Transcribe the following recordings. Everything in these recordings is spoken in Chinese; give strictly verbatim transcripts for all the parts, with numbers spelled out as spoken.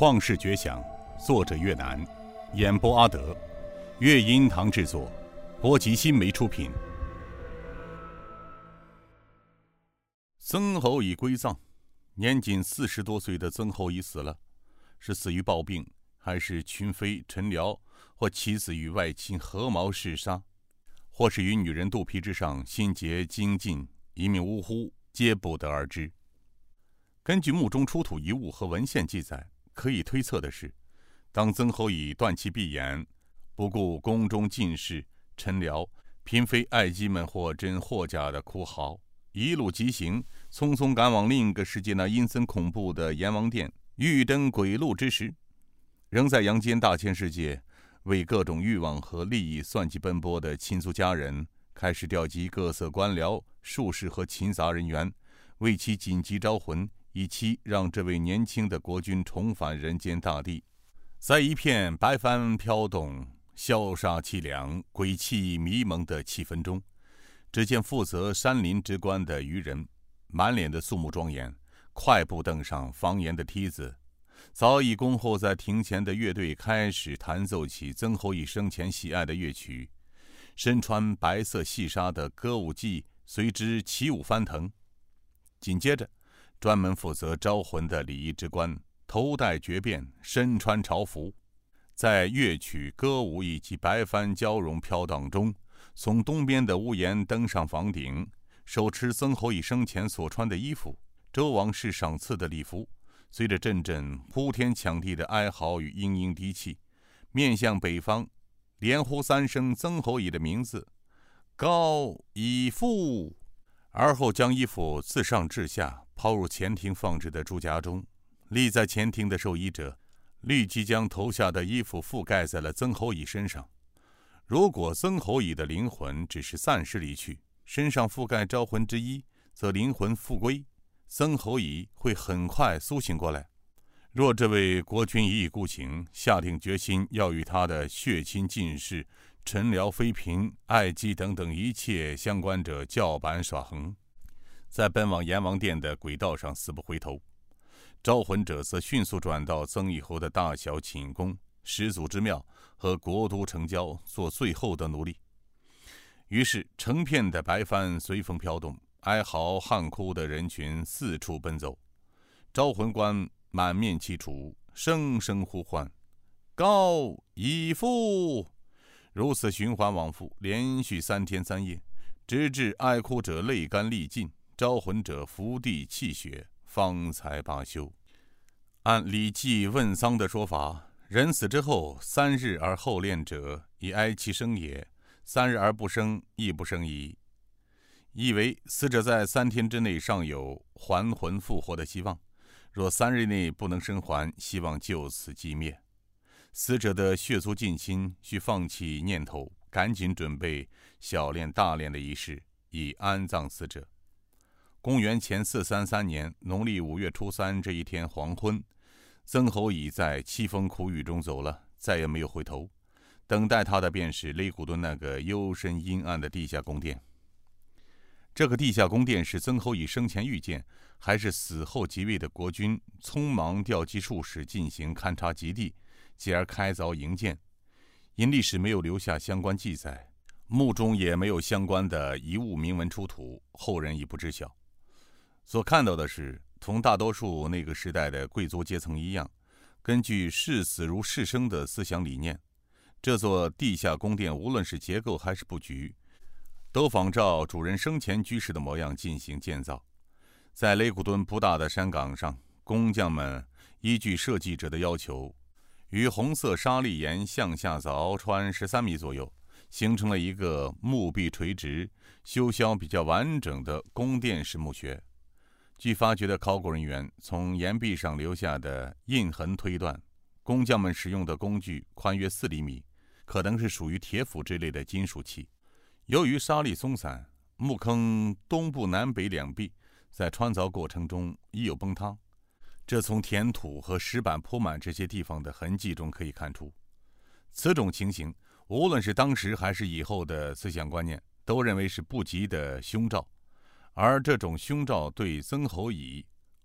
旷世绝响，作者岳南，演播阿德，乐音堂制作，波吉新媒出品。曾侯乙归葬，年仅四十多岁的曾侯乙死了，是死于暴病，还是群妃陈辽或妻子与外亲合谋弑杀，或是与女人肚皮之上心结精尽，一命呜呼，皆不得而知。根据墓中出土遗物和文献记载，可以推测的是，当曾侯乙断其闭眼，不顾宫中进士、臣僚、嫔妃、爱姬们或真或假的哭嚎，一路疾行，匆匆赶往另一个世界那阴森恐怖的阎王殿，欲登鬼路之时，仍在阳间大千世界为各种欲望和利益算计奔波的亲族家人，开始调集各色官僚、术士和勤杂人员，为其紧急招魂，以期让这位年轻的国君重返人间大地。在一片白帆飘动、萧杀凄凉、鬼气迷蒙的气氛中，只见负责山林之官的渔人满脸的肃穆庄严，快步登上房檐的梯子。早已恭候在庭前的乐队开始弹奏起曾侯乙生前喜爱的乐曲，身穿白色细纱的歌舞伎随之起舞翻腾。紧接着，专门负责招魂的礼仪之官头戴绝辫，身穿朝服，在乐曲、歌舞以及白帆交融飘荡中，从东边的屋檐登上房顶，手持曾侯乙生前所穿的衣服，周王室赏赐的礼服，随着阵阵呼天抢地的哀嚎与嘤嘤低泣，面向北方，连呼三声曾侯乙的名字：高乙父。而后将衣服自上至下抛入前庭放置的猪夹中，立在前庭的受衣者立即将头下的衣服覆盖在了曾侯乙身上。如果曾侯乙的灵魂只是暂时离去，身上覆盖招魂之衣，则灵魂复归，曾侯乙会很快苏醒过来。若这位国君一意孤行，下定决心要与他的血亲近士、臣僚、妃嫔、爱姬等等一切相关者叫板耍横，在奔往阎王殿的轨道上死不回头，招魂者则迅速转到曾以后的大小寝宫、始祖之庙和国都城郊做最后的努力。于是成片的白帆随风飘动，哀嚎喊哭的人群四处奔走，招魂官满面凄楚，声声呼唤：高乙父！如此循环往复，连续三天三夜，直至哀哭者泪干力尽，招魂者伏地泣血，方才罢休。按《礼记·问丧》的说法，人死之后三日而后恋者，以哀其生也；三日而不生，亦不生矣。意为死者在三天之内尚有还魂复活的希望，若三日内不能生还，希望就此寂灭。死者的血族近亲需放弃念头，赶紧准备小殓大殓的仪式，以安葬死者。公元前四三三年农历五月初三这一天黄昏，曾侯乙在凄风苦雨中走了，再也没有回头。等待他的便是雷古敦那个幽深阴暗的地下宫殿。这个地下宫殿是曾侯乙生前遇见，还是死后即位的国君匆忙调集术士进行勘察基地，继而开凿营建？因历史没有留下相关记载，墓中也没有相关的遗物铭文出土，后人已不知晓。所看到的是，同大多数那个时代的贵族阶层一样，根据视死如视生的思想理念，这座地下宫殿无论是结构还是布局，都仿照主人生前居士的模样进行建造。在雷古敦不大的山岗上，工匠们依据设计者的要求，于红色沙砾岩向下凿穿十三米左右，形成了一个墓壁垂直、修削比较完整的宫殿式墓穴。据发掘的考古人员从岩壁上留下的印痕推断，工匠们使用的工具宽约四厘米，可能是属于铁斧之类的金属器。由于沙砾松散，墓坑东部南北两壁在穿凿过程中已有崩塌，这从填土和石板铺满这些地方的痕迹中可以看出。此种情形，无论是当时还是以后的思想观念，都认为是不吉的凶兆。而这种凶兆对曾侯乙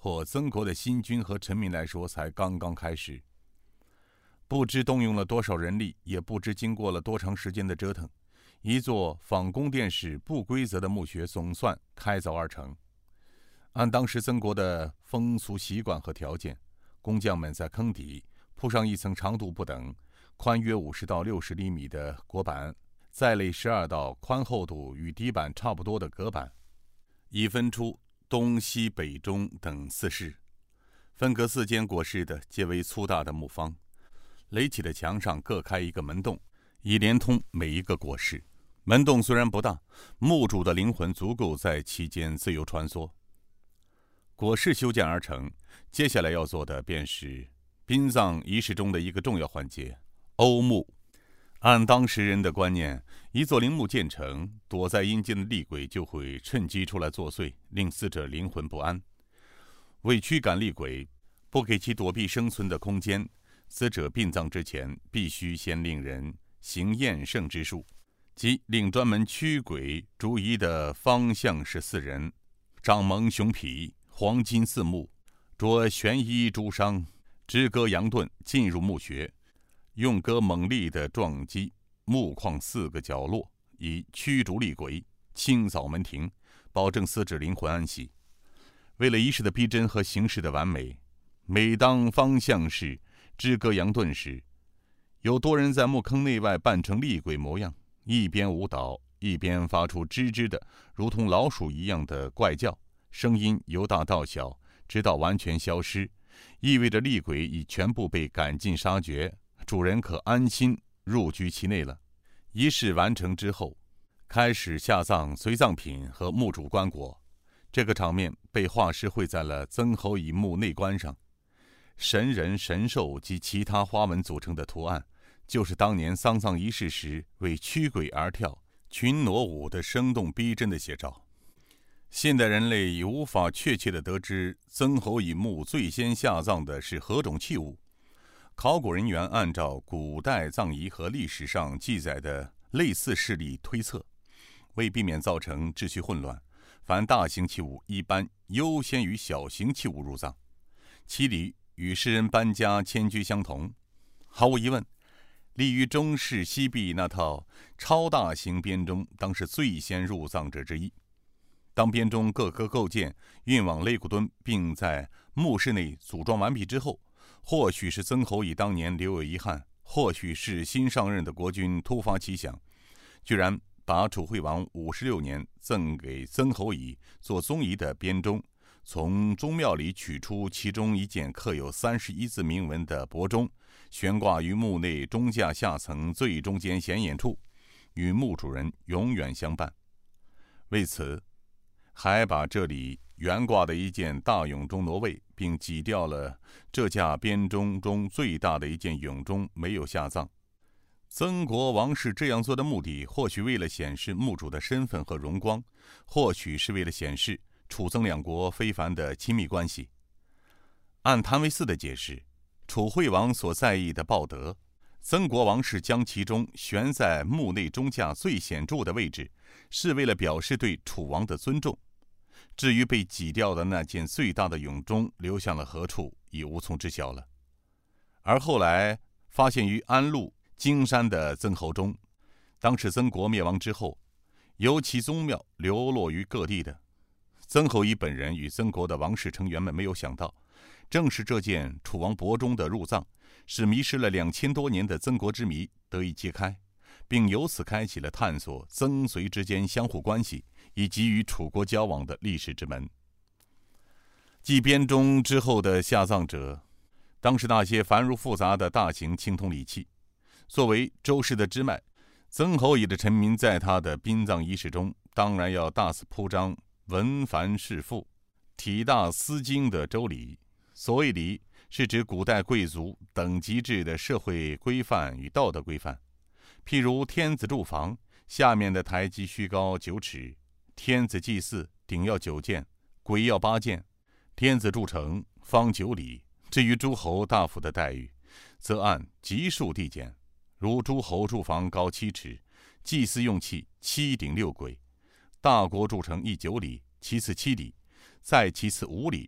或曾国的新君和臣民来说才刚刚开始。不知动用了多少人力，也不知经过了多长时间的折腾，一座仿宫殿式不规则的墓穴总算开凿而成。按当时曾国的风俗习惯和条件，工匠们在坑底铺上一层长度不等、宽约五十到六十厘米的椁板，再垒十二道宽厚度与底板差不多的隔板，以分出东西北中等四室，分隔四间椁室的皆为粗大的木方，垒起的墙上各开一个门洞，以连通每一个椁室。门洞虽然不大，墓主的灵魂足够在其间自由穿梭。椁室修建而成，接下来要做的便是殡葬仪式中的一个重要环节——欧墓。按当时人的观念，一座陵墓建成，躲在阴间的厉鬼就会趁机出来作祟，令死者灵魂不安。为驱赶厉鬼，不给其躲避生存的空间，死者殡葬之前必须先令人行验圣之术，即令专门驱鬼逐仪的方向是四人，长蒙熊皮，黄金四目，着玄衣朱裳，支戈扬盾进入墓穴，用戈猛力地撞击墓框四个角落，以驱逐厉鬼，清扫门庭，保证死者灵魂安息。为了仪式的逼真和形式的完美，每当方向是支戈扬盾时，有多人在墓坑内外扮成厉鬼模样，一边舞蹈，一边发出吱吱的如同老鼠一样的怪叫，声音由大到小，直到完全消失，意味着厉鬼已全部被赶尽杀绝，主人可安心入居其内了。仪式完成之后，开始下葬随葬品和墓主棺椁。这个场面被画师绘在了曾侯乙墓内棺上，神人、神兽及其他花纹组成的图案，就是当年丧葬仪式时为驱鬼而跳、群傩舞的生动逼真的写照。现代人类已无法确切地得知曾侯乙墓最先下葬的是何种器物。考古人员按照古代葬仪和历史上记载的类似事例推测，为避免造成秩序混乱，凡大型器物一般优先于小型器物入葬，其理与世人搬家迁居相同。毫无疑问，立于中室西壁那套超大型编钟当是最先入葬者之一。当编钟各个构件运往肋骨墩，并在墓室内组装完毕之后，或许是曾侯乙当年留有遗憾，或许是新上任的国君突发奇想，居然把楚惠王五十六年赠给曾侯乙做宗仪的编钟，从钟庙里取出其中一件刻有三十一字铭文的帛钟，悬挂于墓内钟架下层最中间显眼处，与墓主人永远相伴。为此，还把这里悬挂的一件大俑钟挪位，并挤掉了这架编钟中最大的一件俑钟，没有下葬。曾国王室这样做的目的，或许为了显示墓主的身份和荣光，或许是为了显示楚曾两国非凡的亲密关系。按谭维四的解释，楚惠王所在意的报德，曾国王室将其钟悬在墓内钟架最显著的位置，是为了表示对楚王的尊重。至于被挤掉的那件最大的俑钟流向了何处，已无从知晓了。而后来发现于安陆荆山的曾侯钟，当是曾国灭亡之后，由其宗庙流落于各地的。曾侯乙本人与曾国的王室成员们没有想到，正是这件楚王帛钟的入葬，使迷失了两千多年的曾国之谜得以揭开，并由此开启了探索曾隋之间相互关系以及与楚国交往的历史之门。继编钟之后的下葬者，当是那些繁缛复杂的大型青铜礼器。作为周氏的支脉，曾侯乙的臣民在他的殡葬仪式中，当然要大肆铺张文繁饰富、体大思精的周礼。所谓礼，是指古代贵族等级制的社会规范与道德规范。譬如天子住房，下面的台基须高九尺；天子祭祀，鼎要九件，簋要八件；天子筑城，方九里。至于诸侯大夫的待遇，则按级数递减，如诸侯住房高七尺，祭祀用器七鼎六簋；大国筑城一九里，其次七里，再其次五里，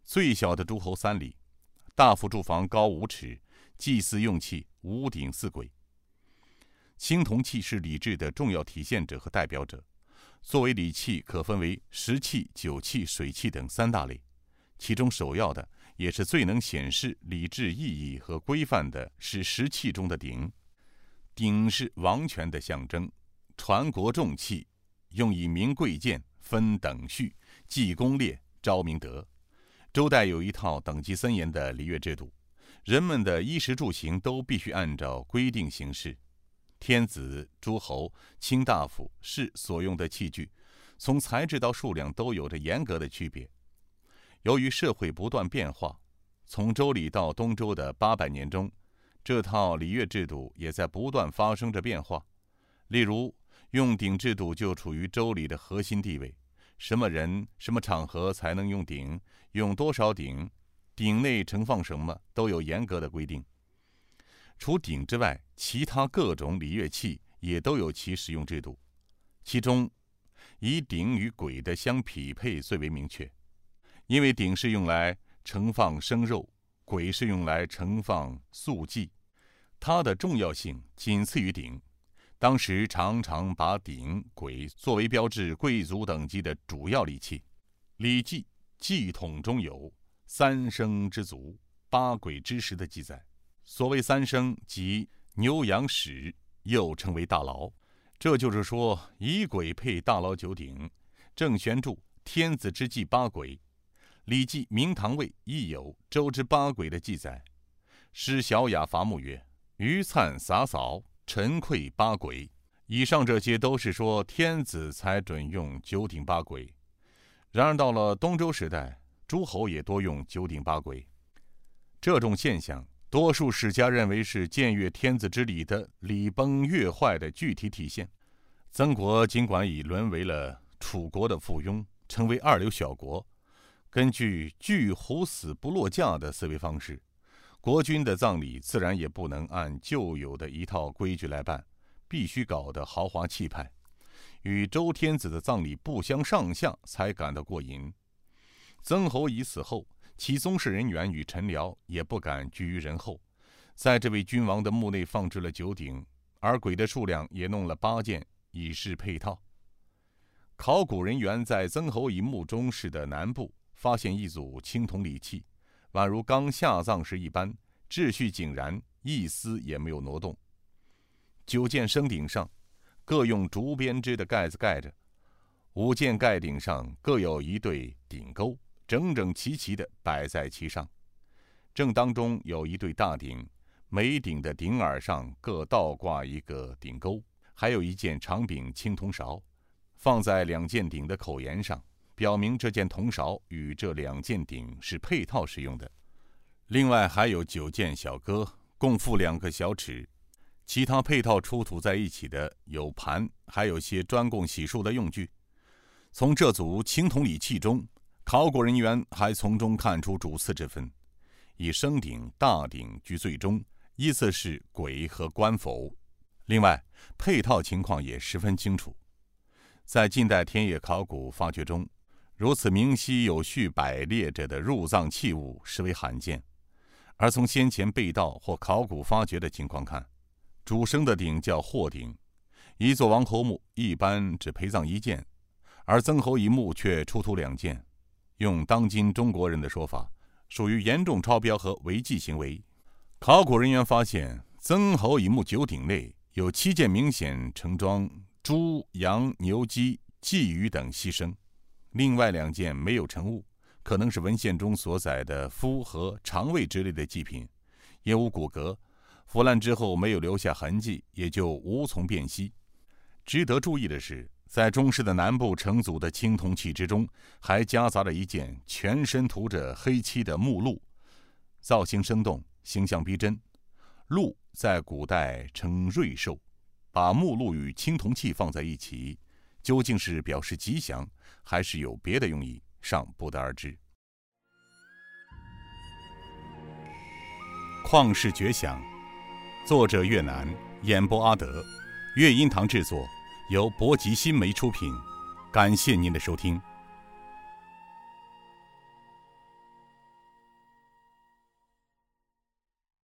最小的诸侯三里，大夫住房高五尺，祭祀用器五鼎四簋。青铜器是礼制的重要体现者和代表者。作为礼器，可分为石器、酒器、水器等三大类。其中首要的，也是最能显示礼制意义和规范的，是石器中的鼎。鼎是王权的象征，传国重器，用以明贵贱、分等序、记功列、昭明德。周代有一套等级森严的礼乐制度，人们的衣食住行都必须按照规定行事。天子、诸侯、卿大夫、士所用的器具，从材质到数量都有着严格的区别。由于社会不断变化，从周礼到东周的八百年中，这套礼乐制度也在不断发生着变化。例如，用鼎制度就处于周礼的核心地位，什么人、什么场合才能用鼎，用多少鼎，鼎内盛放什么，都有严格的规定。除鼎之外，其他各种礼乐器也都有其使用制度，其中以鼎与簋的相匹配最为明确。因为鼎是用来盛放生肉，簋是用来盛放素祭，它的重要性仅次于鼎。当时常常把鼎、簋作为标志贵族等级的主要礼器。《礼记·祭统》中有三升之足，八簋之实的记载。所谓三升，即牛羊豕，又称为大劳。这就是说，以簋配大劳九鼎。郑玄注：天子之祭八簋。礼记明堂位亦有周之八簋的记载。诗小雅伐木曰：余灿洒扫，陈馈八簋。以上这些都是说天子才准用九鼎八簋。然而到了东周时代，诸侯也多用九鼎八簋。这种现象，多数史家认为是僭越天子之礼的礼崩乐坏的具体体现。曾国尽管已沦为了楚国的附庸，成为二流小国，根据拒虎死不落架的思维方式，国君的葬礼自然也不能按旧有的一套规矩来办，必须搞得豪华气派，与周天子的葬礼不相上下，才感到过瘾。曾侯乙死后，其宗室人员与臣僚也不敢居于人后，在这位君王的墓内放置了九鼎，而簋的数量也弄了八件，以示配套。考古人员在曾侯乙墓中室的南部发现一组青铜礼器，宛如刚下葬时一般，秩序井然，一丝也没有挪动。九件升鼎上各用竹编织的盖子盖着，五件盖顶上各有一对鼎钩，整整齐齐地摆在其上。正当中有一对大鼎，每鼎的鼎耳上各倒挂一个鼎钩，还有一件长柄青铜勺，放在两件鼎的口沿上，表明这件铜勺与这两件鼎是配套使用的。另外还有九件小戈，共负两个小尺。其他配套出土在一起的有盘，还有些专供洗漱的用具。从这组青铜礼器中，考古人员还从中看出主次之分，以升鼎、大鼎居最中，依次是簋和官否。另外，配套情况也十分清楚。在近代田野考古发掘中，如此明晰有序摆列着的入葬器物实为罕见。而从先前被盗或考古发掘的情况看，主升的鼎叫霍鼎，一座王侯墓一般只陪葬一件，而曾侯乙墓却出土两件。用当今中国人的说法，属于严重超标和违纪行为。考古人员发现，曾侯乙墓九鼎内有七件明显盛装猪、羊、牛、鸡、鲫鱼等牺牲，另外两件没有盛物，可能是文献中所载的麸和肠胃之类的祭品，也无骨骼，腐烂之后没有留下痕迹，也就无从辨析。值得注意的是，在中室的南部成组的青铜器之中，还夹杂了一件全身涂着黑漆的木鹿，造型生动，形象逼真。鹿在古代称瑞兽，把木鹿与青铜器放在一起，究竟是表示吉祥，还是有别的用意，尚不得而知。旷世绝响，作者岳南，演播阿德，乐音堂制作，由博吉新媒出品。感谢您的收听。